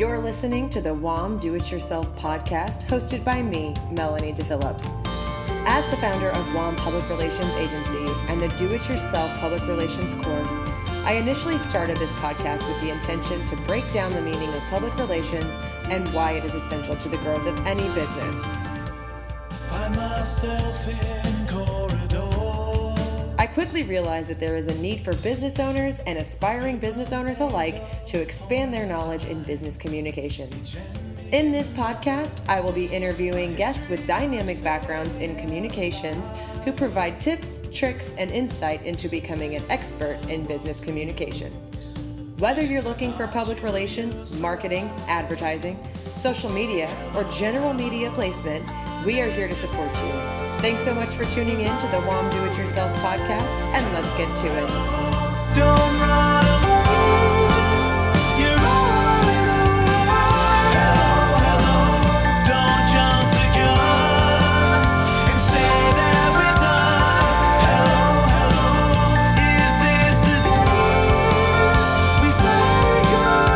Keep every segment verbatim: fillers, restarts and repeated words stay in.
You're listening to the W O M Do It Yourself podcast, hosted by me, Melanie DePhillips. As the founder of W O M Public Relations Agency and the Do It Yourself Public Relations course, I initially started this podcast with the intention to break down the meaning of public relations and why it is essential to the growth of any business. Find myself in corridor. I quickly realized that there is a need for business owners and aspiring business owners alike to expand their knowledge in business communications. In this podcast, I will be interviewing guests with dynamic backgrounds in communications who provide tips, tricks, and insight into becoming an expert in business communication. Whether you're looking for public relations, marketing, advertising, social media, or general media placement, we are here to support you. Thanks so much for tuning in to the W O M Do It Yourself podcast, and let's get to it. Don't run away. You're running away. Hello, hello. Don't jump the gun and say that we're done. Hello, hello. Is this the day we say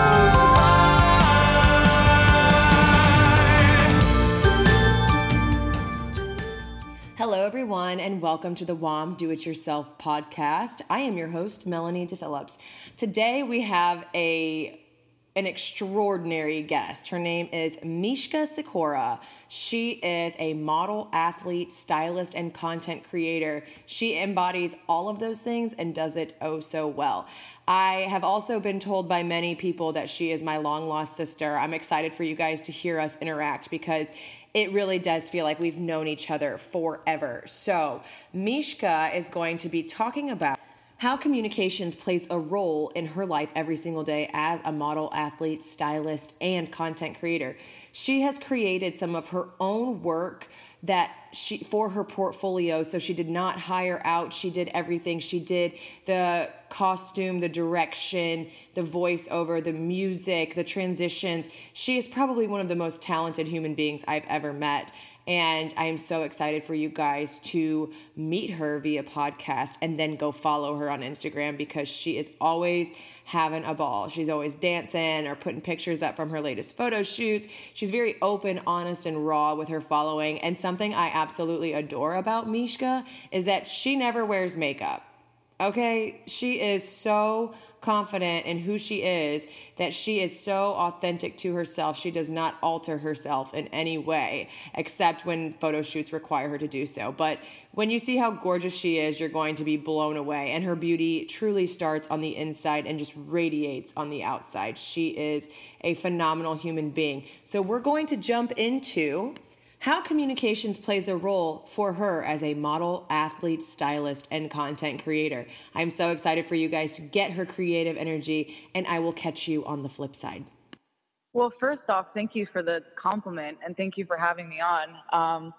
goodbye? Hello, everyone, and welcome to the W O M Do It Yourself podcast. I am your host, Melanie DePhillips. Today, we have a an extraordinary guest. Her name is Mishka Sikora. She is a model, athlete, stylist, and content creator. She embodies all of those things and does it oh so well. I have also been told by many people that she is my long-lost sister. I'm excited for you guys to hear us interact because it really does feel like we've known each other forever. So Mishka is going to be talking about how communications plays a role in her life every single day as a model, athlete, stylist, and content creator. She has created some of her own work that she for her portfolio, so she did not hire out. She did everything. She did the costume, the direction, the voiceover, the music, the transitions. She is probably one of the most talented human beings I've ever met. And I am so excited for you guys to meet her via podcast and then go follow her on Instagram because she is always having a ball. She's always dancing or putting pictures up from her latest photo shoots. She's very open, honest, and raw with her following. And something I absolutely adore about Mishka is that she never wears makeup. Okay, she is so confident in who she is that she is so authentic to herself. She does not alter herself in any way, except when photo shoots require her to do so. But when you see how gorgeous she is, you're going to be blown away. And her beauty truly starts on the inside and just radiates on the outside. She is a phenomenal human being. So we're going to jump into how communications plays a role for her as a model, athlete, stylist, and content creator. I'm so excited for you guys to get her creative energy, and I will catch you on the flip side. Well, first off, thank you for the compliment, and thank you for having me on. Um,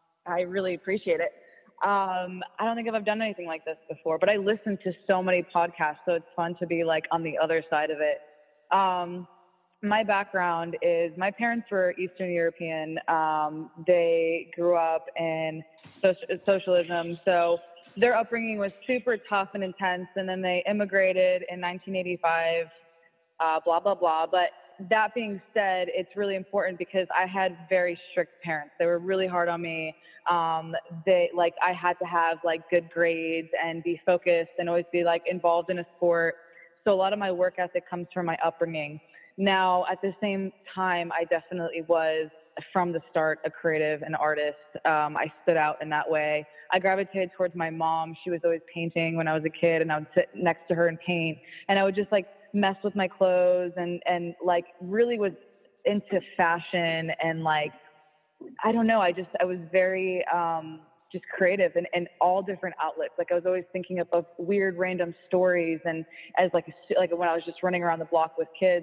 I really appreciate it. Um, I don't think I've done anything like this before, but I listen to so many podcasts, so it's fun to be like on the other side of it. Um, My background is my parents were Eastern European. Um, they grew up in so- socialism. So their upbringing was super tough and intense. And then they immigrated in nineteen eighty-five, uh, blah, blah, blah. But that being said, it's really important because I had very strict parents. They were really hard on me. Um, they like I had to have like good grades and be focused and always be like involved in a sport. So a lot of my work ethic comes from my upbringing. Now, at the same time, I definitely was, from the start, a creative and artist. Um, I stood out in that way. I gravitated towards my mom. She was always painting when I was a kid, and I would sit next to her and paint. And I would just, like, mess with my clothes and, and like, really was into fashion and, like, I don't know. I just, I was very um, just creative in, in all different outlets. Like, I was always thinking of, of weird, random stories and as, like, a, like when I was just running around the block with kids.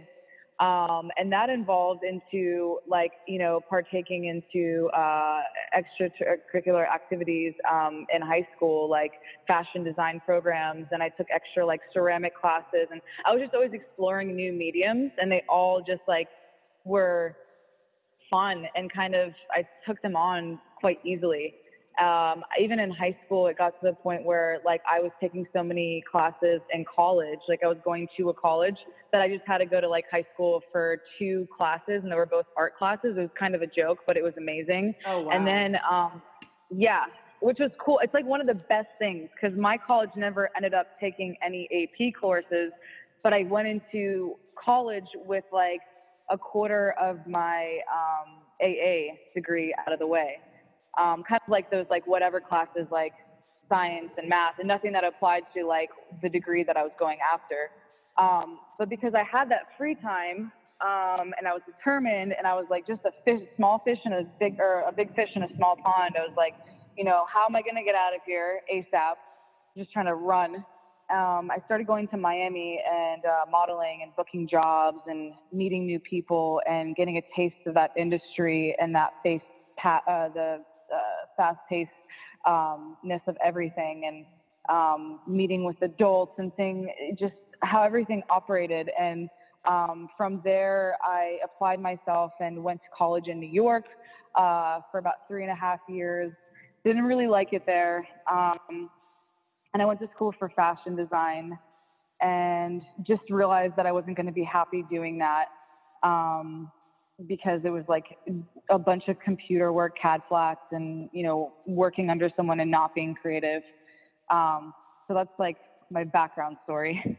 Um, and that involved into like, you know, partaking into, uh, extracurricular activities, um, in high school, like fashion design programs. And I took extra like ceramic classes and I was just always exploring new mediums and they all just like were fun and kind of, I took them on quite easily. Um, even in high school, it got to the point where like I was taking so many classes in college, like I was going to a college that I just had to go to like high school for two classes, and they were both art classes. It was kind of a joke, but it was amazing. Oh, wow. And then, um, yeah, which was cool. It's like one of the best things because my college never ended up taking any A P courses, but I went into college with like a quarter of my um, A A degree out of the way. Um, kind of like those, like whatever classes, like science and math, and nothing that applied to like the degree that I was going after. Um, but because I had that free time, um, and I was determined, and I was like just a fish, small fish in a big, or a big fish in a small pond. I was like, you know, how am I going to get out of here ASAP? Just trying to run. Um, I started going to Miami and uh, modeling and booking jobs and meeting new people and getting a taste of that industry and that face, pa- uh, the uh, fast-paced um, ness of everything, and um, meeting with adults and seeing just how everything operated. And um, from there, I applied myself and went to college in New York uh, for about three and a half years. Didn't really like it there. Um, and I went to school for fashion design and just realized that I wasn't going to be happy doing that. Um, because it was like a bunch of computer work, C A D flats, and, you know, working under someone and not being creative. Um, so that's like my background story.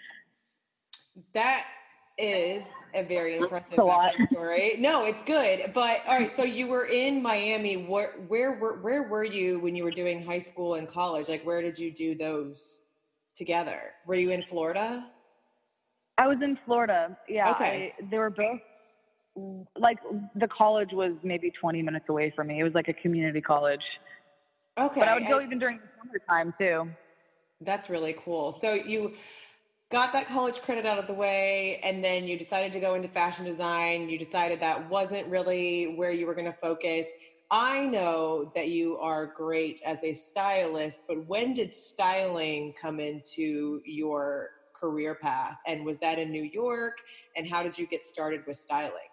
That is a very impressive It's a lot. background story. No, it's good. But all right, so you were in Miami. Where, where, where, where were you when you were doing high school and college? Like, where did you do those together? Were you in Florida? I was in Florida. Yeah. Okay. I, they were both, like, the college was maybe twenty minutes away from me. It was like a community college. Okay. But I would go I, even during the summertime too. That's really cool. So you got that college credit out of the way, and then you decided to go into fashion design. You decided that wasn't really where you were going to focus. I know that you are great as a stylist, but when did styling come into your career path? And was that in New York? And how did you get started with styling?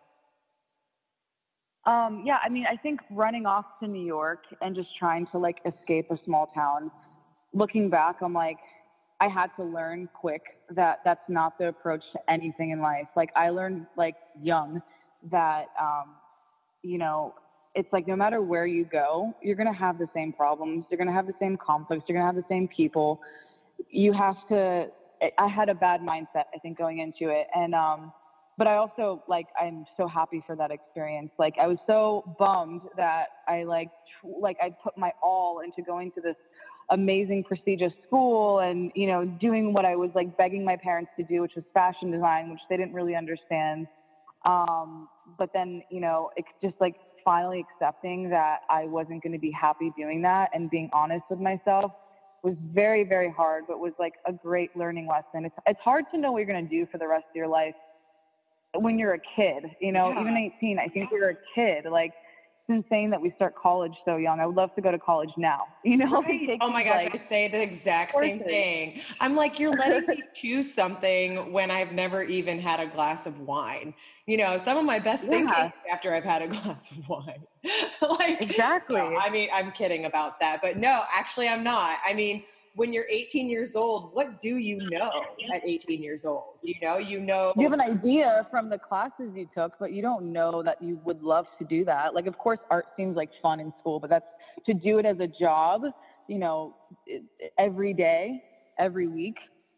Um, yeah, I mean, I think running off to New York and just trying to like escape a small town, looking back, I'm like, I had to learn quick that that's not the approach to anything in life. Like I learned like young that, um, you know, it's like no matter where you go, you're going to have the same problems. You're going to have the same conflicts. You're going to have the same people. You have to, I had a bad mindset, I think, going into it. And, um, but I also like, I'm so happy for that experience. Like I was so bummed that I like, tr- like I put my all into going to this amazing prestigious school and, you know, doing what I was like begging my parents to do, which was fashion design, which they didn't really understand. Um, but then, you know, it's just like finally accepting that I wasn't going to be happy doing that and being honest with myself was very, very hard, but was like a great learning lesson. It's, it's hard to know what you're going to do for the rest of your life when you're a kid, you know, Yeah. even eighteen, I think you're a kid. Like, it's insane that we start college so young. I would love to go to college now, you know? Right. Take Oh my these, gosh, like, I say the exact same courses. thing. I'm like, you're letting me choose something when I've never even had a glass of wine. You know, some of my best Yeah. thinking after I've had a glass of wine. Like, Exactly. no, I mean, I'm kidding about that, but no, actually I'm not. I mean, when you're eighteen years old, what do you know at eighteen years old? You know, you know, You have an idea from the classes you took, but you don't know that you would love to do that. Like, of course, art seems like fun in school, but that's to do it as a job, you know, it- every day, every week.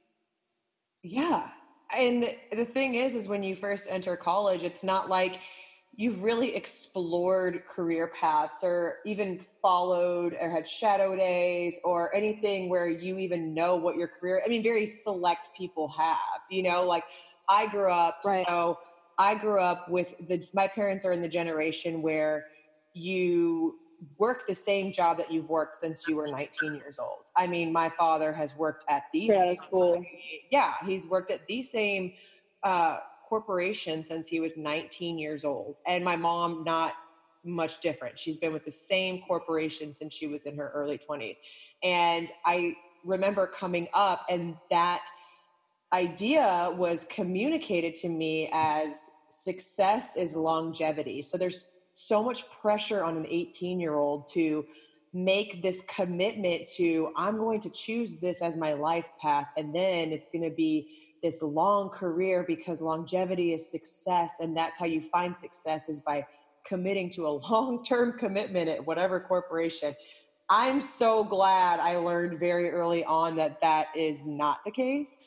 yeah. And the thing is, is when you first enter college, it's not like you've really explored career paths or even followed or had shadow days or anything where you even know what your career, I mean, very select people have, you know, like I grew up, Right. so I grew up with the, my parents are in the generation where you work the same job that you've worked since you were nineteen years old. I mean, my father has worked at the Yeah, same, that's cool. yeah, he's worked at the same uh, corporation since he was nineteen years old. And my mom, not much different. She's been with the same corporation since she was in her early twenties. And I remember coming up and that idea was communicated to me as success is longevity. So there's so much pressure on an eighteen year old to make this commitment to, I'm going to choose this as my life path. And then it's going to be this long career, because longevity is success. And that's how you find success, is by committing to a long-term commitment at whatever corporation. I'm so glad I learned very early on that that is not the case.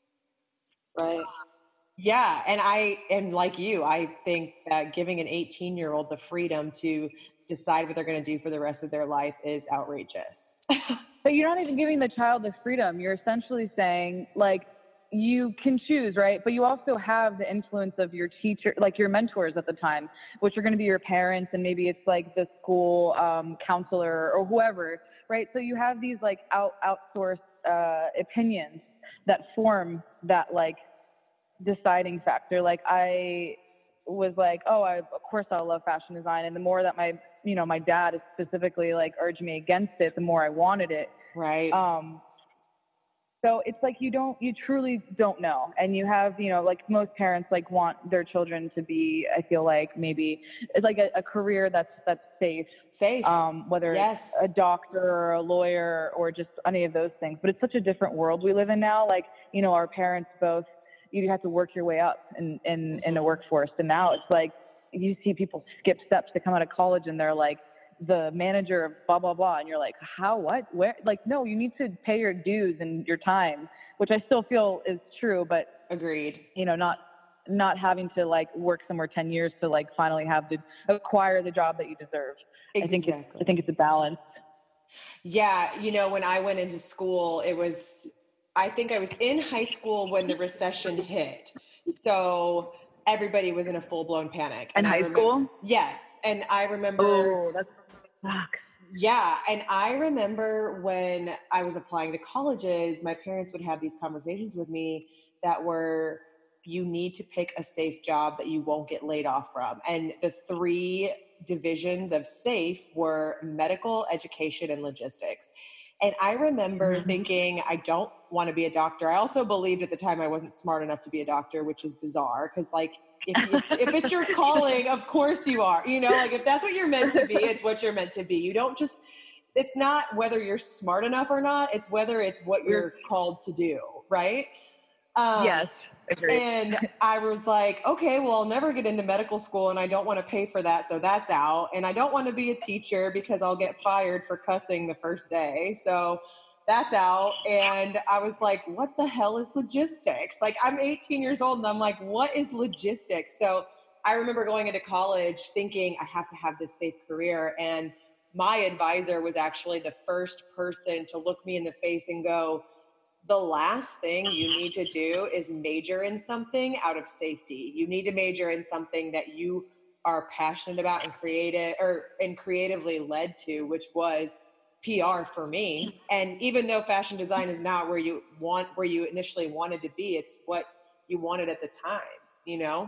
Right. Yeah. And I am like you. I think that giving an eighteen year old the freedom to decide what they're going to do for the rest of their life is outrageous. But you're not even giving the child the freedom. You're essentially saying, like, you can choose, right? But you also have the influence of your teacher, like your mentors at the time, which are going to be your parents, and maybe it's like the school um, counselor or whoever, right? So you have these like out outsourced uh, opinions that form that like deciding factor. Like I was like, oh, I, of course I'll love fashion design. And the more that my, you know, my dad specifically like urged me against it, the more I wanted it. Right. Um, so it's like, you don't, you truly don't know. And you have, you know, like most parents like want their children to be, I feel like maybe it's like a, a career that's, that's safe, Safe. um, whether Yes. it's a doctor or a lawyer or just any of those things. But it's such a different world we live in now. Like, you know, our parents both, you have to work your way up in, in, in the workforce. And now it's like, you see people skip steps to come out of college and they're like the manager of blah, blah, blah. And you're like, how, what, where? Like, no, you need to pay your dues and your time, which I still feel is true, but Agreed. you know, not, not having to like work somewhere ten years to like finally have to acquire the job that you deserve. Exactly. I think it's, I think it's a balance. Yeah. You know, when I went into school, it was, I think I was in high school when the recession hit. So everybody was in a full blown panic. In And I high remember, school? Yes. And I remember, Oh, that's sucks. yeah. And I remember when I was applying to colleges, my parents would have these conversations with me that were, you need to pick a safe job that you won't get laid off from. And the three divisions of safe were medical, education, and logistics. And I remember Mhm. thinking, I don't want to be a doctor. I also believed at the time I wasn't smart enough to be a doctor, which is bizarre. Cause like, if it's, if it's your calling, of course you are, you know, like if that's what you're meant to be, it's what you're meant to be. You don't just, it's not whether you're smart enough or not. It's whether it's what you're called to do. Right. Um, Yes. Agreed. And I was like, okay, well, I'll never get into medical school and I don't want to pay for that. So that's out. And I don't want to be a teacher because I'll get fired for cussing the first day. So that's out. And I was like, what the hell is logistics? Like I'm eighteen years old and I'm like, what is logistics? So I remember going into college thinking I have to have this safe career. And my advisor was actually the first person to look me in the face and go, the last thing you need to do is major in something out of safety. You need to major in something that you are passionate about and creative or and creatively led to, which was P R for me. And even though fashion design is not where you want, where you initially wanted to be, it's what you wanted at the time, you know?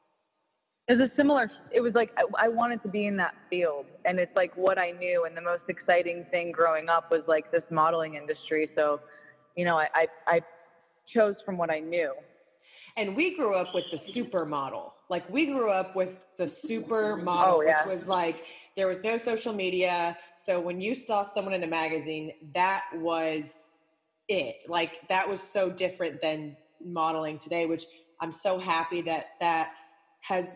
It was a similar, it was like, I, I wanted to be in that field, and it's like what I knew. And the most exciting thing growing up was like this modeling industry. So, you know, I, I, I chose from what I knew. And we grew up with the supermodel. Like we grew up with the supermodel, Oh, yeah. which was like, there was no social media. So when you saw someone in a magazine, that was it. Like that was so different than modeling today, which I'm so happy that that has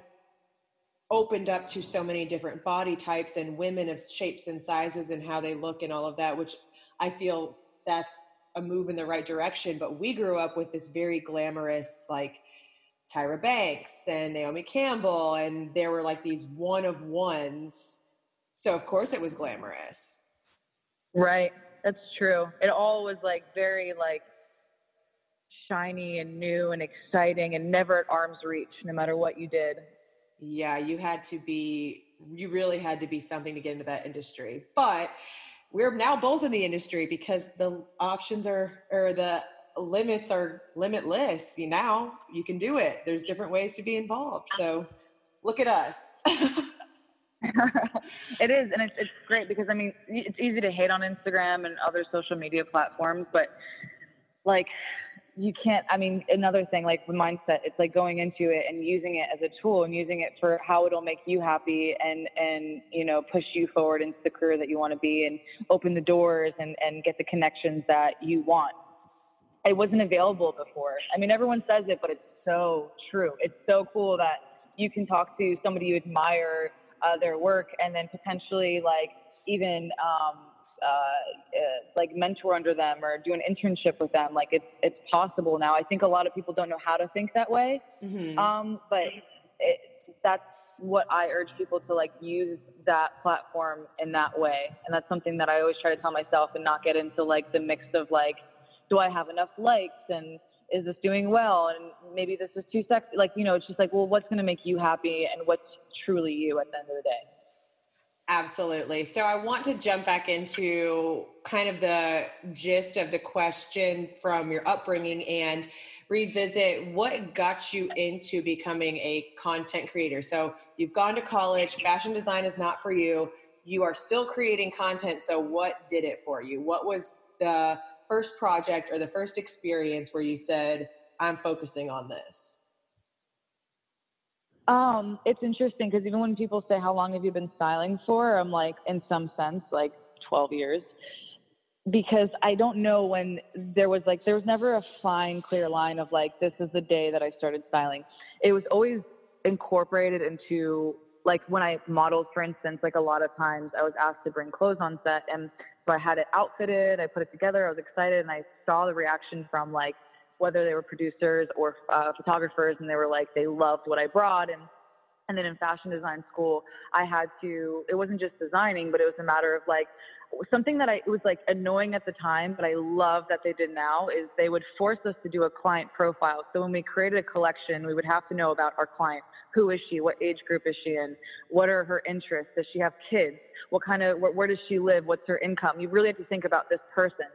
opened up to so many different body types and women of shapes and sizes and how they look and all of that, which I feel that's a move in the right direction. But we grew up with this very glamorous, like Tyra Banks and Naomi Campbell, and there were like these one of ones. So of course it was glamorous. Right. That's true. It all was like very like shiny and new and exciting and never at arm's reach, no matter what you did. Yeah, you had to be, you really had to be something to get into that industry. But we're now both in the industry because the options are, or the limits are limitless. You know, you can do it. There's different ways to be involved. So look at us. It is. And it's, it's great because, I mean, it's easy to hate on Instagram and other social media platforms, but like you can't, I mean, another thing, like with mindset, it's like going into it and using it as a tool and using it for how it'll make you happy and, and, you know, push you forward into the career that you want to be and open the doors and, and get the connections that you want. It wasn't available before. I mean, everyone says it, but it's so true. It's so cool that you can talk to somebody you admire uh, their work and then potentially like even, um, Uh, uh, like mentor under them or do an internship with them. Like it's, it's possible now. I think a lot of people don't know how to think that way. Mm-hmm. Um, but it, that's what I urge people to like use that platform in that way. And that's something that I always try to tell myself and not get into like the mix of like, do I have enough likes and is this doing well? And maybe this is too sexy. Like, you know, it's just like, well, what's going to make you happy and what's truly you at the end of the day? Absolutely. So I want to jump back into kind of the gist of the question from your upbringing and revisit what got you into becoming a content creator. So you've gone to college, fashion design is not for you. You are still creating content. So what did it for you? What was the first project or the first experience where you said, I'm focusing on this? Um, it's interesting because even when people say, how long have you been styling for? I'm like, in some sense, like twelve years, because I don't know when there was like, there was never a fine, clear line of like, this is the day that I started styling. It was always incorporated into like when I modeled, for instance, like a lot of times I was asked to bring clothes on set. And so I had it outfitted, I put it together, I was excited. And I saw the reaction from like, whether they were producers or uh, photographers, and they were like, they loved what I brought. And, and then in fashion design school, I had to, it wasn't just designing, but it was a matter of like, something that I, it was like annoying at the time, but I love that they did now is they would force us to do a client profile. So when we created a collection, we would have to know about our client. Who is she? What age group is she in? What are her interests? Does she have kids? What kind of, where, where does she live? What's her income? You really have to think about this person.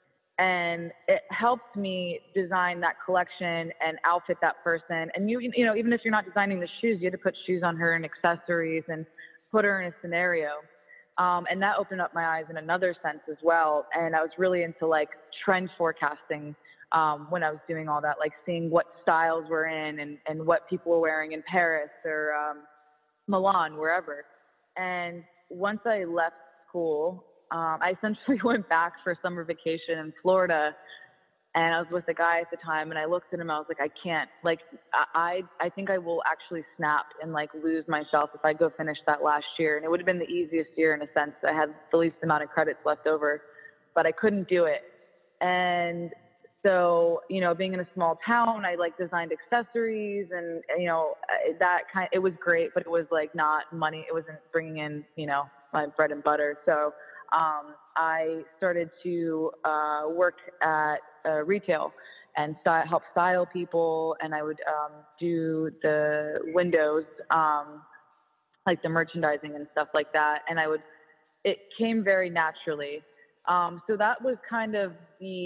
And it helped me design that collection and outfit that person. And you, you know, even if you're not designing the shoes, you had to put shoes on her and accessories and put her in a scenario. Um, and that opened up my eyes in another sense as well. And I was really into like trend forecasting um, when I was doing all that, like seeing what styles were in and, and what people were wearing in Paris or um, Milan, wherever. And once I left school, Um, I essentially went back for summer vacation in Florida, and I was with a guy at the time, and I looked at him, I was like, I can't, like, I, I think I will actually snap and like lose myself if I go finish that last year. And it would have been the easiest year in a sense. I had the least amount of credits left over, but I couldn't do it. And so, you know, being in a small town, I like designed accessories and, you know, that kind of, it was great, but it was like not money. It wasn't bringing in, you know, my bread and butter. So, Um, I started to uh, work at uh, retail and style, help style people, and I would um, do the windows, um, like the merchandising and stuff like that. And I would, it came very naturally. Um, so that was kind of the,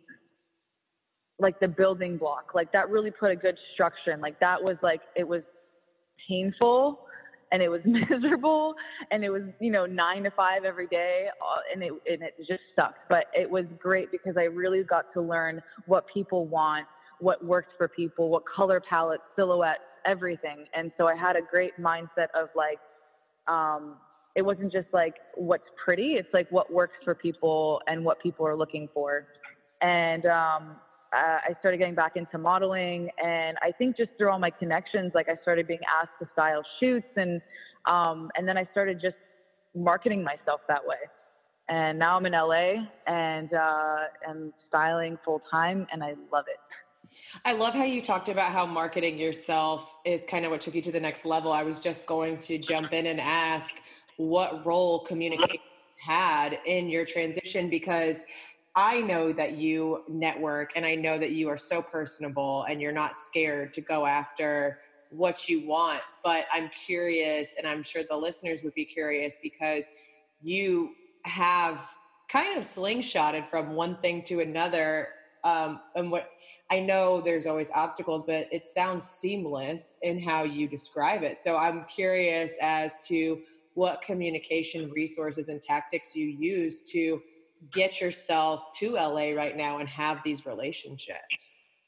like the building block. Like that really put a good structure in. Like that was like, it was painful. And it was miserable, and it was, you know, nine to five every day, and it and it just sucked. But it was great because I really got to learn what people want, what works for people, what color palettes, silhouettes, everything. And so I had a great mindset of like, um, it wasn't just like what's pretty; it's like what works for people and what people are looking for. And um, Uh, I started getting back into modeling, and I think just through all my connections, like I started being asked to style shoots, and um, and then I started just marketing myself that way. And now I'm in L A and uh, am styling full time, and I love it. I love how you talked about how marketing yourself is kind of what took you to the next level. I was just going to jump in and ask what role communication had in your transition, because I know that you network, and I know that you are so personable and you're not scared to go after what you want. But I'm curious, and I'm sure the listeners would be curious, because you have kind of slingshotted from one thing to another. Um, and what I know there's always obstacles, but it sounds seamless in how you describe it. So I'm curious as to what communication resources and tactics you use to get yourself to L A right now and have these relationships.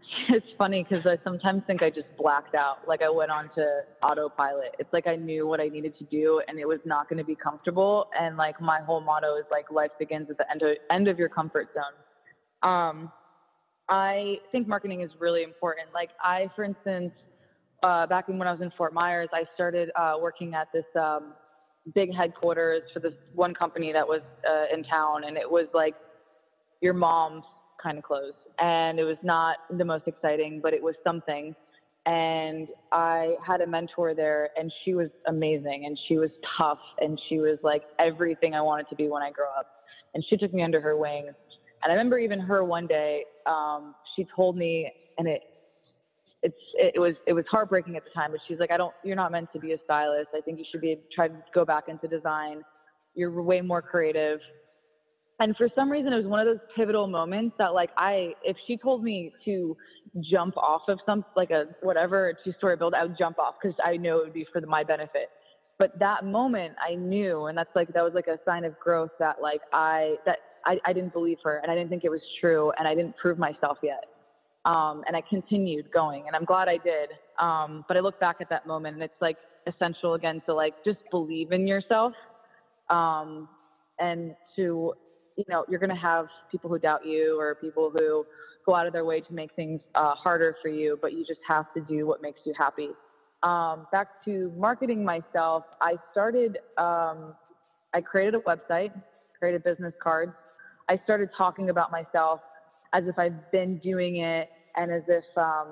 It's funny because I sometimes think I just blacked out. Like I went on to autopilot. It's like I knew what I needed to do and it was not going to be comfortable. And like my whole motto is like life begins at the end of, end of your comfort zone. Um, I think marketing is really important. Like I, for instance, uh, back when I was in Fort Myers, I started uh, working at this um, big headquarters for this one company that was uh, in town. And it was like your mom's kind of clothes. And it was not the most exciting, but it was something. And I had a mentor there and she was amazing and she was tough and she was like everything I wanted to be when I grow up. And she took me under her wing. And I remember even her one day, um, she told me, and it, it's, it was, it was heartbreaking at the time, but she's like, I don't, you're not meant to be a stylist. I think you should be, try to go back into design. You're way more creative. And for some reason, it was one of those pivotal moments that like I, if she told me to jump off of some, like a, whatever, a two-story building, I would jump off because I know it would be for the, my benefit. But that moment I knew, and that's like, that was like a sign of growth that like I, that I, I didn't believe her and I didn't think it was true and I didn't prove myself yet. Um, and I continued going and I'm glad I did. Um, but I look back at that moment and it's like essential again to like, just believe in yourself. Um, and to, you know, you're going to have people who doubt you or people who go out of their way to make things uh, harder for you, but you just have to do what makes you happy. Um, back to marketing myself, I started, um, I created a website, created business cards. I started talking about myself as if I've been doing it and as if um,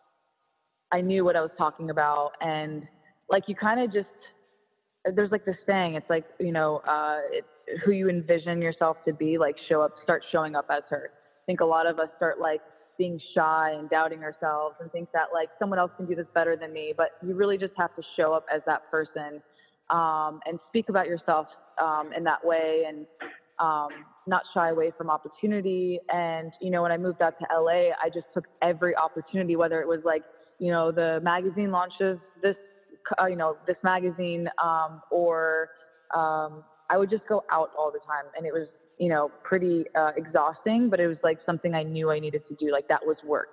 I knew what I was talking about. And like you kind of just, there's like this saying, it's like, you know, uh, it, who you envision yourself to be, like show up, start showing up as her. I think a lot of us start like being shy and doubting ourselves and think that like someone else can do this better than me, but you really just have to show up as that person um, and speak about yourself um, in that way and um, not shy away from opportunity. And, you know, when I moved out to L A, I just took every opportunity, whether it was like, you know, the magazine launches this, uh, you know, this magazine um, or um, I would just go out all the time. And it was, you know, pretty uh, exhausting, but it was like something I knew I needed to do. Like that was work.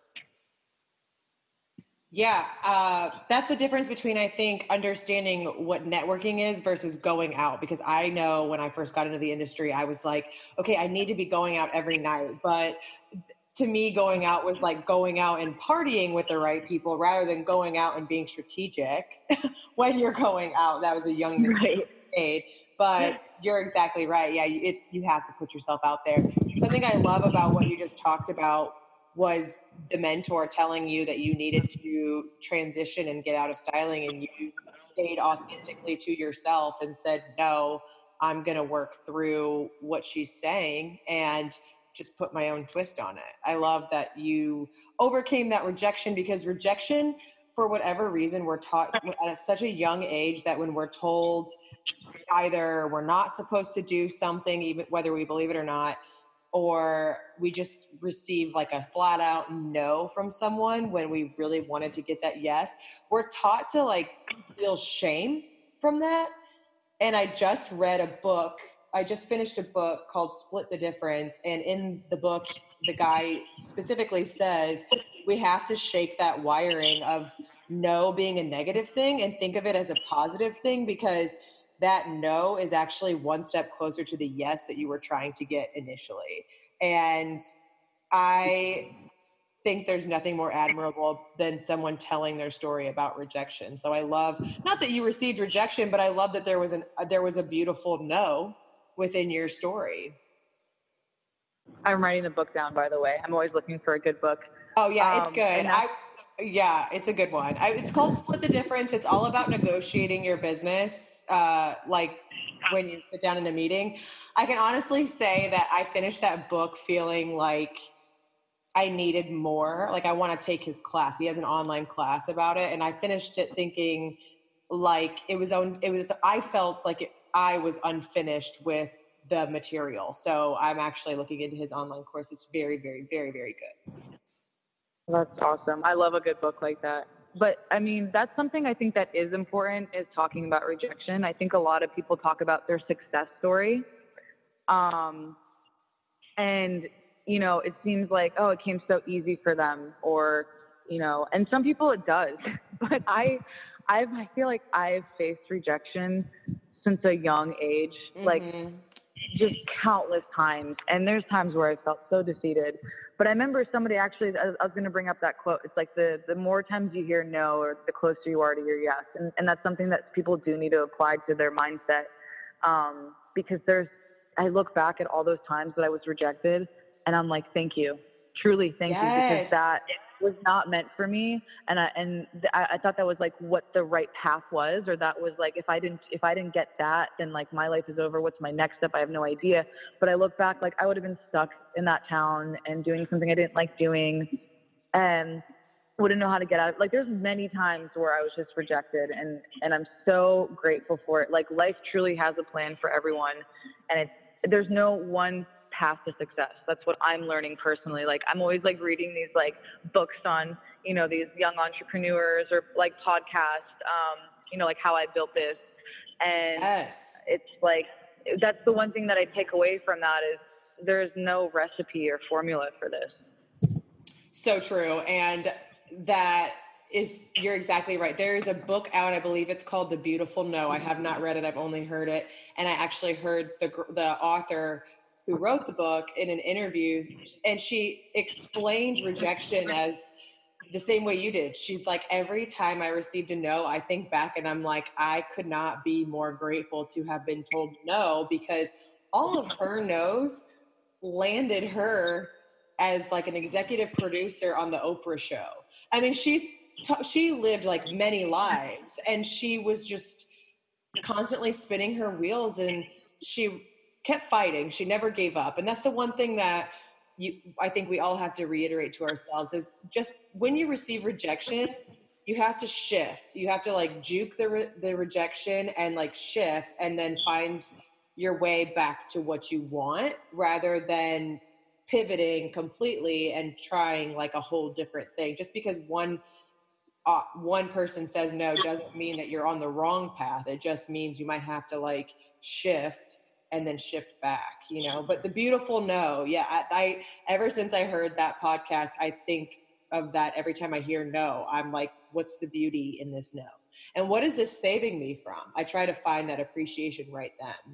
Yeah, uh, that's the difference between, I think, understanding what networking is versus going out. Because I know when I first got into the industry, I was like, okay, I need to be going out every night. But to me, going out was like going out and partying with the right people rather than going out and being strategic when you're going out. That was a young mistake made. But you're exactly right. Yeah, it's you have to put yourself out there. Something I love about what you just talked about was the mentor telling you that you needed to transition and get out of styling, and you stayed authentically to yourself and said, no, I'm going to work through what she's saying and just put my own twist on it. I love that you overcame that rejection, because rejection, for whatever reason, we're taught at such a young age that when we're told either we're not supposed to do something, even whether we believe it or not, or we just receive like a flat out no from someone when we really wanted to get that yes, we're taught to like feel shame from that. And I just read a book. I just finished a book called Split the Difference. And in the book, the guy specifically says, we have to shake that wiring of no being a negative thing and think of it as a positive thing, because that no is actually one step closer to the yes that you were trying to get initially. And I think there's nothing more admirable than someone telling their story about rejection. So I love, not that you received rejection, but I love that there was an there was a beautiful no within your story. I'm writing the book down, by the way. I'm always looking for a good book. Oh yeah, it's Um, good. and I yeah, it's a good one. I, it's called Split the Difference. It's all about negotiating your business. Uh, like when you sit down in a meeting, I can honestly say that I finished that book feeling like I needed more. Like I want to take his class. He has an online class about it. And I finished it thinking like it was, own, it was, I felt like it, I was unfinished with the material. So I'm actually looking into his online course. It's very, very, very, very good. That's awesome. I love a good book like that. But I mean, that's something I think that is important, is talking about rejection. I think a lot of people talk about their success story. Um, and, you know, it seems like, oh, it came so easy for them, or, you know, and some people it does, but I, I've, I feel like I've faced rejection since a young age, like Mm-hmm. just countless times. And there's times where I felt so defeated. But I remember somebody actually, I was, I was going to bring up that quote. It's like the, the more times you hear no, or the closer you are to your yes. And, and that's something that people do need to apply to their mindset. Um, because there's, I look back at all those times that I was rejected, and I'm like, thank you. Truly, thank you, Yes. because that was not meant for me. And I, and th- I, I thought that was like what the right path was, or that was like, if I didn't, if I didn't get that, then like my life is over. What's my next step? I have no idea. But I look back, like I would have been stuck in that town and doing something I didn't like doing, and wouldn't know how to get out of it. Like there's many times where I was just rejected, and, and I'm so grateful for it. Like life truly has a plan for everyone, and it's, there's no one path to success. That's what I'm learning personally. Like I'm always like reading these like books on, you know, these young entrepreneurs, or like podcasts, um, you know, like How I Built This. And Yes. it's like, that's the one thing that I take away from that is there's no recipe or formula for this. So true. And that is, you're exactly right. There is a book out, I believe it's called The Beautiful No. I have not read it. I've only heard it. And I actually heard the, the author who wrote the book in an interview, and she explained rejection as the same way you did. She's like, every time I received a no, I think back and I'm like, I could not be more grateful to have been told no, because all of her no's landed her as like an executive producer on the Oprah show. I mean, she's t- she lived like many lives, and she was just constantly spinning her wheels, and she kept fighting. She never gave up. And that's the one thing that you, I think we all have to reiterate to ourselves is just when you receive rejection, you have to shift. You have to like juke the, re- the rejection and like shift, and then find your way back to what you want, rather than pivoting completely and trying like a whole different thing. Just because one uh, one person says no doesn't mean that you're on the wrong path. It just means you might have to like shift and then shift back, you know. But the beautiful no, yeah, I, I ever since I heard that podcast, I think of that every time I hear no. I'm like, what's the beauty in this no? And what is this saving me from? I try to find that appreciation right then.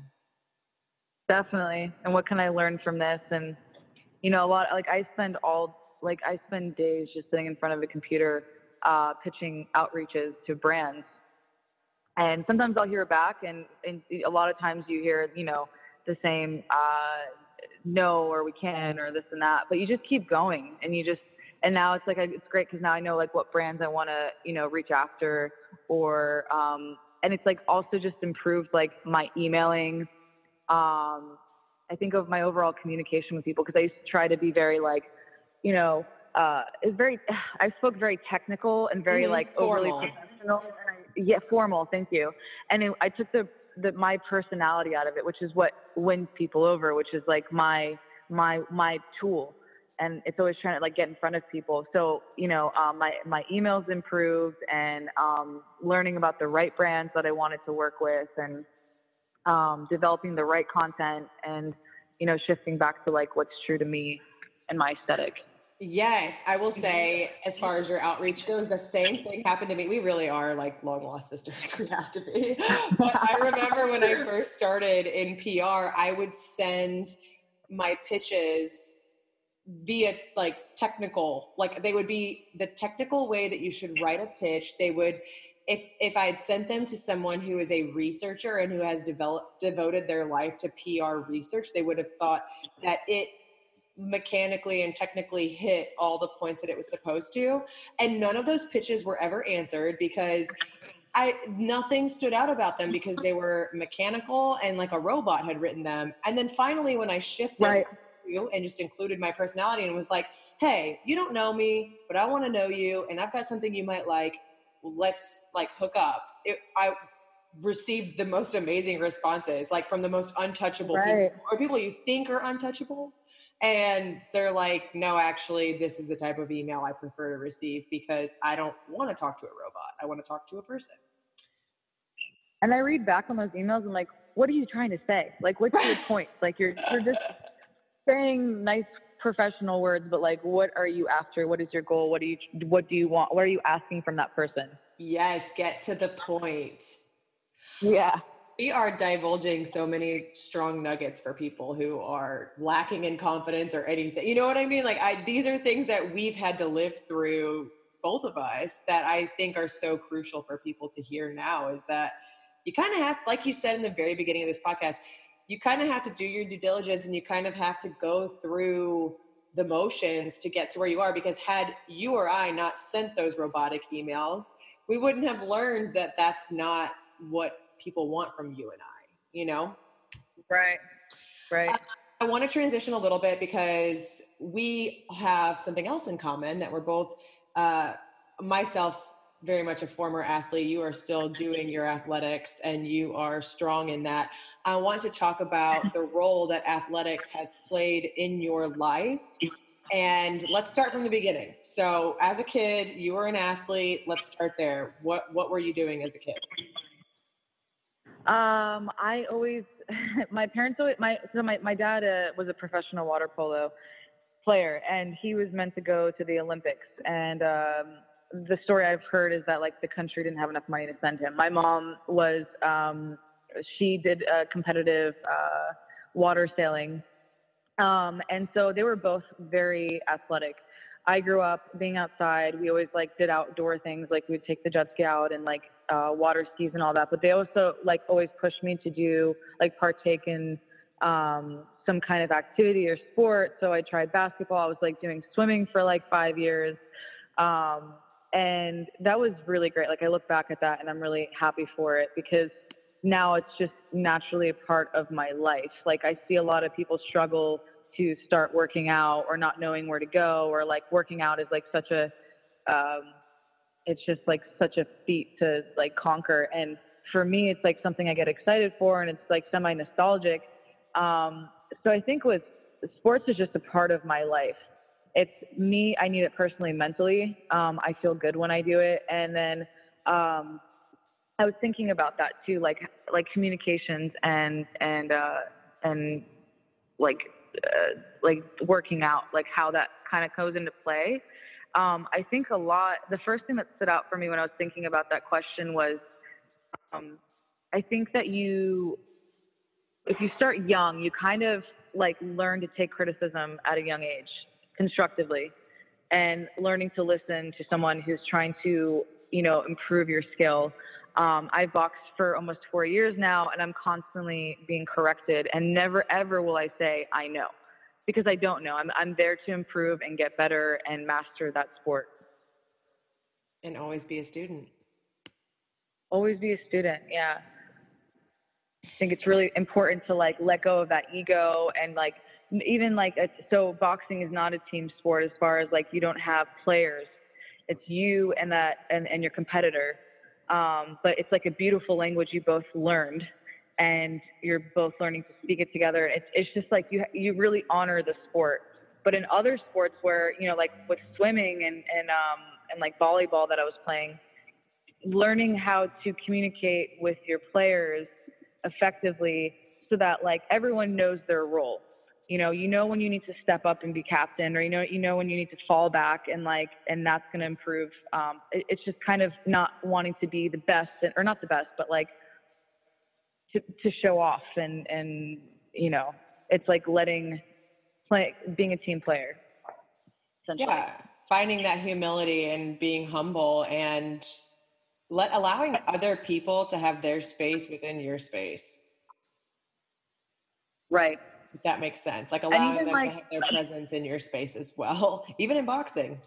Definitely. And what can I learn from this? And, you know, a lot, like I spend all, like I spend days just sitting in front of a computer, uh, pitching outreaches to brands. And sometimes I'll hear it back, and, and a lot of times you hear, you know, the same, uh, no, or we can, or this and that, but you just keep going, and you just, and now it's like, it's great because now I know like what brands I want to, you know, reach after, or, um, and it's like also just improved like my emailing. Um, I think of my overall communication with people, because I used to try to be very like, you know, uh, it's very, I spoke very technical and very Mhm. like overly Formal. professional. And I, yeah, formal. Thank you. And it, I took the, the, my personality out of it, which is what wins people over, which is like my, my, my tool. And it's always trying to like get in front of people. So, you know, um, my, my emails improved, and, um, learning about the right brands that I wanted to work with, and, um, developing the right content, and, you know, shifting back to like what's true to me and my aesthetic. Yes, I will say, as far as your outreach goes, the same thing happened to me. We really are like long lost sisters. We have to be. But I remember when I first started in P R, I would send my pitches via like technical, like they would be the technical way that you should write a pitch. They would, if if I had sent them to someone who is a researcher and who has developed devoted their life to P R research, they would have thought that it mechanically and technically hit all the points that it was supposed to. And none of those pitches were ever answered, because I nothing stood out about them, because they were mechanical and like a robot had written them. And then finally, when I shifted Right. and just included my personality and was like, hey, you don't know me, but I want to know you, and I've got something you might like. Let's like hook up. It, I received the most amazing responses, like from the most untouchable Right. people, or people you think are untouchable. And they're like, no, actually, this is the type of email I prefer to receive, because I don't want to talk to a robot. I want to talk to a person. And I read back on those emails and like, what are you trying to say? Like, what's your point? Like you're, you're just saying nice professional words, but like, what are you after? What is your goal? What do you, what do you want? What are you asking from that person? Yes, get to the point. Yeah. We are divulging so many strong nuggets for people who are lacking in confidence or anything. You know what I mean? Like I, these are things that we've had to live through, both of us, that I think are so crucial for people to hear now, is that you kind of have, like you said in the very beginning of this podcast, you kind of have to do your due diligence and you kind of have to go through the motions to get to where you are, because had you or I not sent those robotic emails, we wouldn't have learned that that's not what people want from you and I, you know? Right. Right. Uh, I want to transition a little bit because we have something else in common, that we're both, uh, myself, very much a former athlete. You are still doing your athletics and you are strong in that. I want to talk about the role that athletics has played in your life. And let's start from the beginning. So as a kid, you were an athlete. Let's start there. What, what were you doing as a kid? Um, I always, my parents always, my, so my, my dad uh, was a professional water polo player, and he was meant to go to the Olympics. And um, the story I've heard is that like the country didn't have enough money to send him. My mom was, um, she did uh, competitive uh, water sailing. Um, and so they were both very athletic. I grew up being outside. We always like did outdoor things. Like we'd take the jet ski out and like uh, water skis and all that. But they also like always pushed me to do like partake in um, some kind of activity or sport. So I tried basketball. I was like doing swimming for like five years. Um, and that was really great. Like I look back at that and I'm really happy for it, because now it's just naturally a part of my life. Like I see a lot of people struggle to start working out or not knowing where to go, or like working out is like such a, um, it's just like such a feat to like conquer. And for me, it's like something I get excited for, and it's like semi nostalgic. Um, so I think with sports is just a part of my life. It's me. I need it personally, mentally. Um, I feel good when I do it. And then, um, I was thinking about that too, like, like communications and, and, uh, and like, uh, like working out, like how that kind of goes into play. Um, I think a lot, the first thing that stood out for me when I was thinking about that question was, um, I think that you, if you start young, you kind of like learn to take criticism at a young age constructively, and learning to listen to someone who's trying to, you know, improve your skill. Um, I've boxed for almost four years now, and I'm constantly being corrected, and never, ever will I say, I know, because I don't know. I'm, I'm there to improve and get better and master that sport. And always be a student. Always be a student. Yeah. I think it's really important to like let go of that ego, and like even like it's, so boxing is not a team sport, as far as like you don't have players. It's you and that and, and your competitor. Um, but it's like a beautiful language you both learned, and you're both learning to speak it together. It's it's just like you you really honor the sport. But in other sports where, you know, like with swimming and and um and like volleyball that I was playing, learning how to communicate with your players effectively so that like everyone knows their role. You know, you know when you need to step up and be captain, or you know, you know when you need to fall back, and like, and that's going to improve. Um, it, it's just kind of not wanting to be the best, or not the best, but like to to show off, and and you know, it's like letting play, being a team player. Yeah, finding that humility and being humble, and let allowing other people to have their space within your space. Right. If that makes sense. Like allowing them like, to have their presence in your space as well, even in boxing.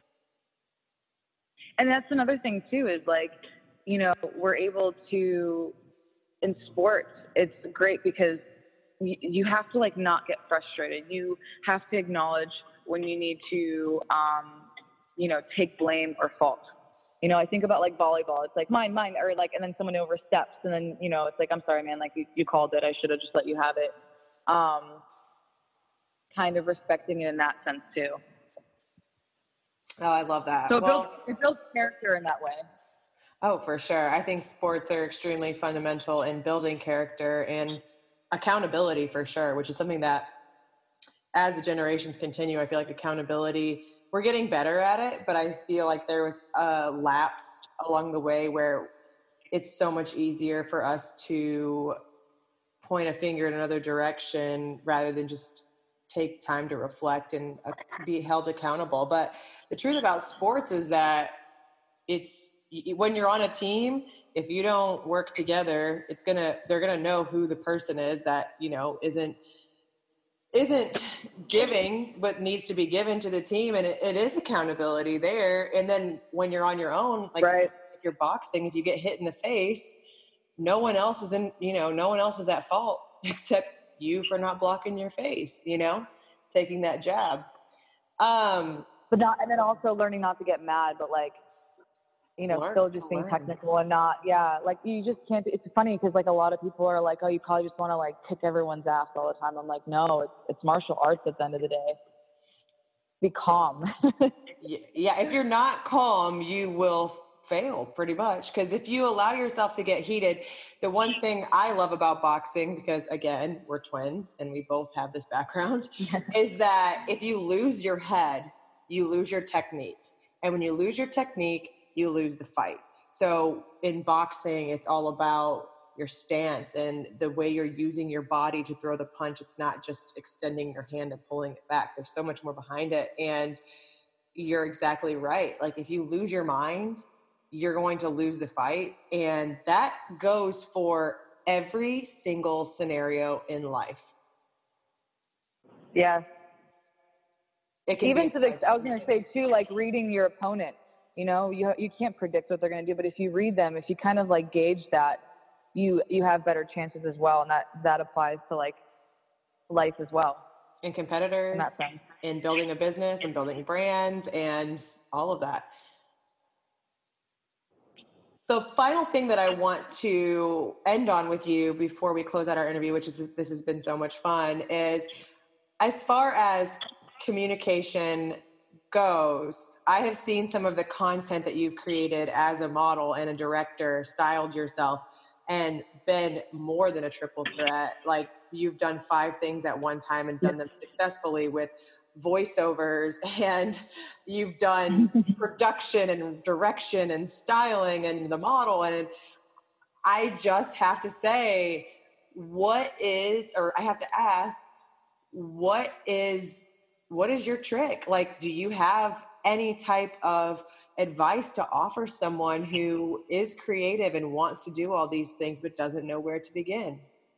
And that's another thing too, is like, you know, we're able to, in sports, it's great because you, you have to like not get frustrated. You have to acknowledge when you need to, um, you know, take blame or fault. You know, I think about like volleyball. It's like mine, mine, or like, and then someone oversteps, and then, you know, it's like, I'm sorry, man, like you, you called it. I should have just let you have it. Um, kind of respecting it in that sense too. Oh, I love that. So it, well, builds, it builds character in that way. Oh, for sure. I think sports are extremely fundamental in building character and accountability, for sure, which is something that as the generations continue, I feel like accountability, we're getting better at it, but I feel like there was a lapse along the way where it's so much easier for us to point a finger in another direction rather than just take time to reflect and uh, be held accountable. But the truth about sports is that it's, when you're on a team, if you don't work together, it's gonna, they're gonna know who the person is that, you know, isn't, isn't giving what needs to be given to the team. And it, it is accountability there. And then when you're on your own, like Right. if you're boxing, if you get hit in the face, no one else is in, you know, no one else is at fault except you for not blocking your face, you know, taking that jab. Um, But not, and then also learning not to get mad, but like, you know, Learn still to just being learn. technical and not, yeah, like you just can't, it's funny because like a lot of people are like, oh, you probably just want to like kick everyone's ass all the time. I'm like, no, it's, it's martial arts at the end of the day. Be calm. Y- Yeah, if you're not calm, you will fail pretty much. Because if you allow yourself to get heated, the one thing I love about boxing, because again, we're twins and we both have this background, is that if you lose your head, you lose your technique. And when you lose your technique, you lose the fight. So in boxing, it's all about your stance and the way you're using your body to throw the punch. It's not just extending your hand and pulling it back. There's so much more behind it. And you're exactly right. Like if you lose your mind, you're going to lose the fight. And that goes for every single scenario in life. Yeah. It can Even be to the, I was going to say too, like reading your opponent, you know, you, you can't predict what they're going to do, but if you read them, if you kind of like gauge that, you, you have better chances as well. And that, that applies to like life as well. and In competitors that sense. and building a business and building brands and all of that. The final thing that I want to end on with you before we close out our interview, which is this has been so much fun, is as far as communication goes, I have seen some of the content that you've created as a model and a director, styled yourself, and been more than a triple threat. Like you've done five things at one time and done them successfully with voiceovers, and you've done production and direction and styling and the model. And I just have to say, what is, or I have to ask, what is, what is your trick? Like, do you have any type of advice to offer someone who is creative and wants to do all these things, but doesn't know where to begin?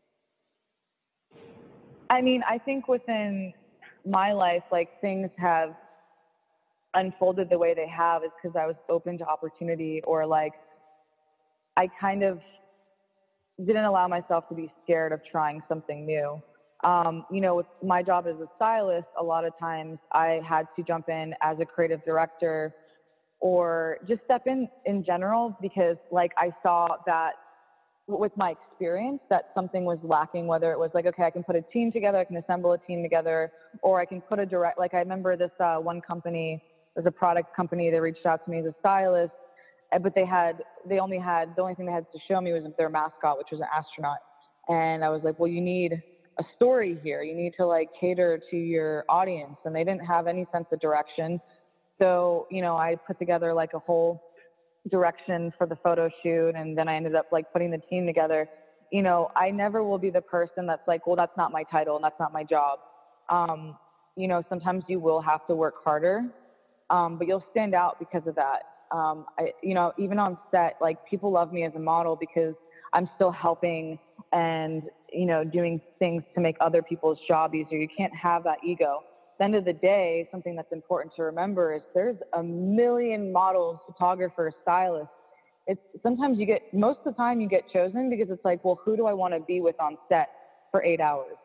I mean, I think within my life, like things have unfolded the way they have is because I was open to opportunity, or like I kind of didn't allow myself to be scared of trying something new. Um, you know, with my job as a stylist, a lot of times I had to jump in as a creative director or just step in in general because like I saw that with my experience that something was lacking, whether it was like, okay, I can put a team together, I can assemble a team together, or I can put a direct, like I remember this uh, one company, it was a product company, they reached out to me as a stylist, but they had, they only had, the only thing they had to show me was their mascot, which was an astronaut. And I was like, well, you need a story here. You need to like cater to your audience. And they didn't have any sense of direction. So, you know, I put together like a whole direction for the photo shoot. And then I ended up like putting the team together. You know, I never will be the person that's like, well, that's not my title and that's not my job. Um, you know, sometimes you will have to work harder, um, but you'll stand out because of that. Um, I, you know, even on set, like people love me as a model because I'm still helping and, you know, doing things to make other people's job easier. You can't have that ego. At the end of the day, something that's important to remember is there's a million models, photographers, stylists. It's sometimes you get, most of the time you get chosen because it's like, well, who do I want to be with on set for eight hours?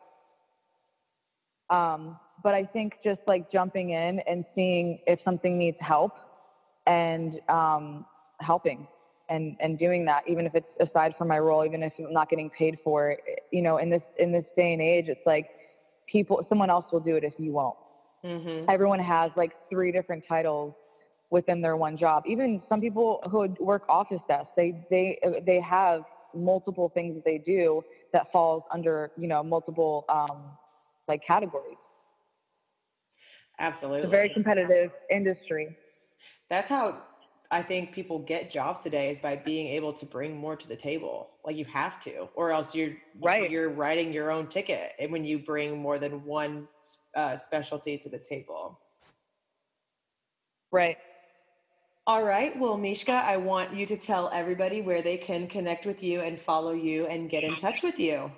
Um, but I think just like jumping in and seeing if something needs help and um, helping and, and doing that, even if it's aside from my role, even if I'm not getting paid for it, you know, in this, in this day and age, it's like people, someone else will do it if you won't. Mm-hmm. Everyone has like three different titles within their one job. Even some people who work office desks, they, they, they have multiple things that they do that falls under, you know, multiple um, like categories. Absolutely. It's a very competitive industry. That's how I think people get jobs today, is by being able to bring more to the table. Like, you have to, or else you're Right. you're writing your own ticket. And when you bring more than one uh, specialty to the table. Right. All right. Well, Mishka, I want you to tell everybody where they can connect with you and follow you and get in touch with you.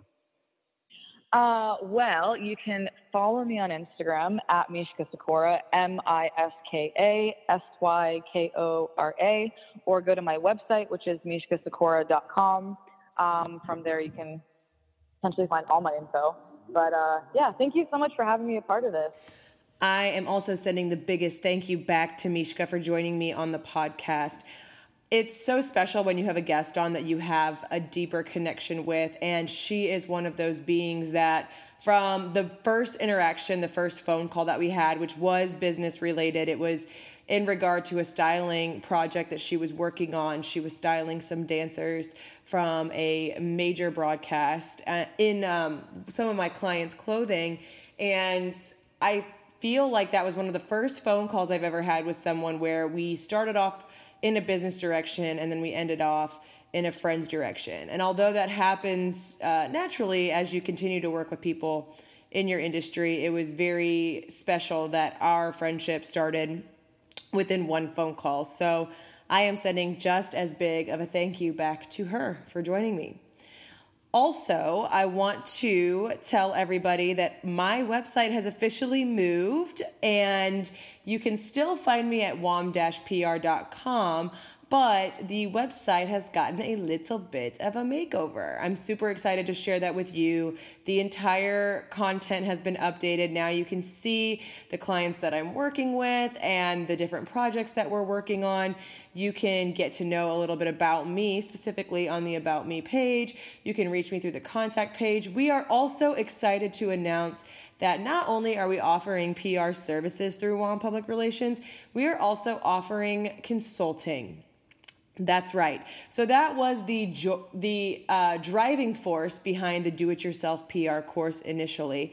Uh, well, you can follow me on Instagram at Mishka Sikora, M I S K A S Y K O R A, or go to my website, which is mishka sikora dot com. Um, from there, you can essentially find all my info. But uh, yeah, thank you so much for having me a part of this. I am also sending the biggest thank you back to Mishka for joining me on the podcast. It's so special when you have a guest on that you have a deeper connection with, and she is one of those beings that from the first interaction, the first phone call that we had, which was business related, it was in regard to a styling project that she was working on. She was styling some dancers from a major broadcast uh, in um, some of my clients' clothing, and I feel like that was one of the first phone calls I've ever had with someone where we started off in a business direction and then we ended off in a friend's direction. And although that happens uh, naturally as you continue to work with people in your industry, it was very special that our friendship started within one phone call. So I am sending just as big of a thank you back to her for joining me. Also, I want to tell everybody that my website has officially moved, and you can still find me at wom dash p r dot com, but the website has gotten a little bit of a makeover. I'm super excited to share that with you. The entire content has been updated. Now you can see the clients that I'm working with and the different projects that we're working on. You can get to know a little bit about me, specifically on the About Me page. You can reach me through the contact page. We are also excited to announce that not only are we offering P R services through WOM Public Relations, we are also offering consulting. That's right. So that was the jo- the uh, driving force behind the Do-It-Yourself P R course initially.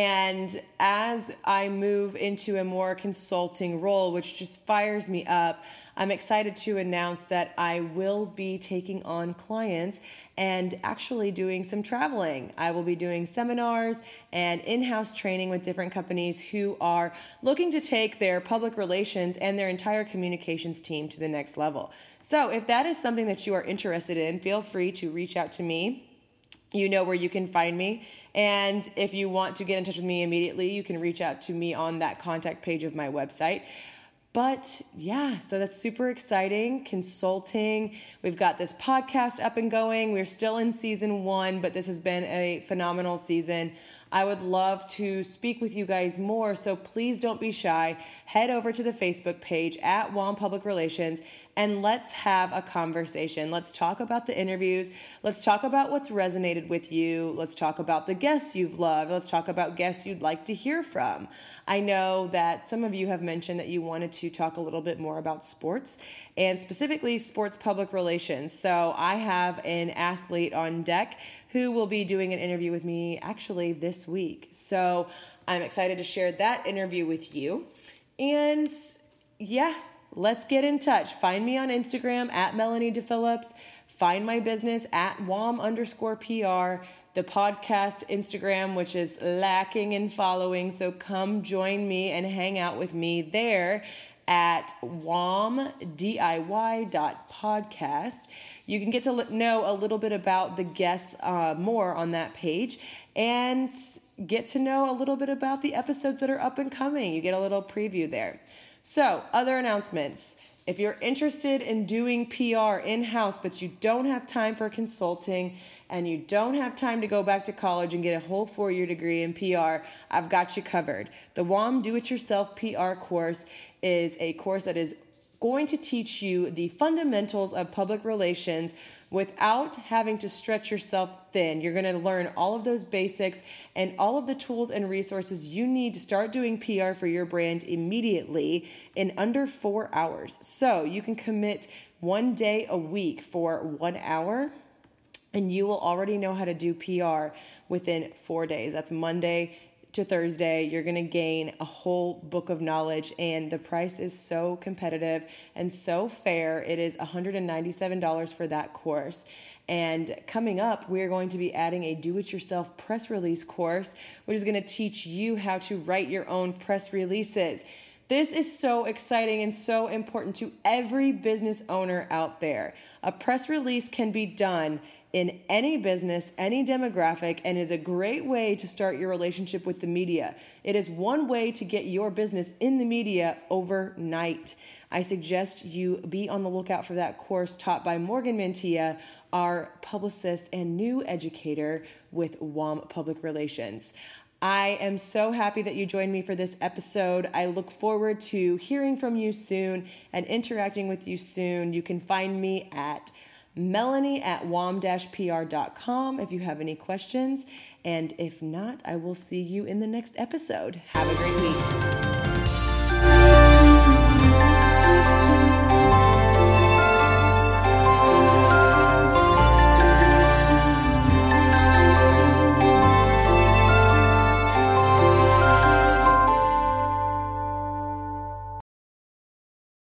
And as I move into a more consulting role, which just fires me up, I'm excited to announce that I will be taking on clients and actually doing some traveling. I will be doing seminars and in-house training with different companies who are looking to take their public relations and their entire communications team to the next level. So if that is something that you are interested in, feel free to reach out to me. You know where you can find me. And if you want to get in touch with me immediately, you can reach out to me on that contact page of my website. But yeah, so that's super exciting. Consulting. We've got this podcast up and going. We're still in season one, but this has been a phenomenal season. I would love to speak with you guys more, so please don't be shy. Head over to the Facebook page at WOM Public Relations and let's have a conversation. Let's talk about the interviews. Let's talk about what's resonated with you. Let's talk about the guests you've loved. Let's talk about guests you'd like to hear from. I know that some of you have mentioned that you wanted to talk a little bit more about sports and specifically sports public relations. So I have an athlete on deck who will be doing an interview with me actually this week. So I'm excited to share that interview with you. And yeah, let's get in touch. Find me on Instagram at Melanie DePhillips. Find my business at WOM underscore PR. The podcast Instagram, which is lacking in following. So come join me and hang out with me there at wom diy dot podcast. You can get to know a little bit about the guests uh, more on that page and get to know a little bit about the episodes that are up and coming. You get a little preview there. So, other announcements. If you're interested in doing P R in-house, but you don't have time for consulting and you don't have time to go back to college and get a whole four-year degree in P R, I've got you covered. The WOM Do-It-Yourself P R course is a course that is going to teach you the fundamentals of public relations without having to stretch yourself thin. You're going to learn all of those basics and all of the tools and resources you need to start doing P R for your brand immediately in under four hours. So you can commit one day a week for one hour and you will already know how to do P R within four days. That's Monday to Thursday, you're going to gain a whole book of knowledge, and the price is so competitive and so fair. It is one hundred ninety-seven dollars for that course. And coming up, we're going to be adding a do-it-yourself press release course, which is going to teach you how to write your own press releases. This is so exciting and so important to every business owner out there. A press release can be done in any business, any demographic, and is a great way to start your relationship with the media. It is one way to get your business in the media overnight. I suggest you be on the lookout for that course taught by Morgan Mantilla, our publicist and new educator with W O M Public Relations. I am so happy that you joined me for this episode. I look forward to hearing from you soon and interacting with you soon. You can find me at Melanie at wom dash p r dot com if you have any questions. And if not, I will see you in the next episode. Have a great week.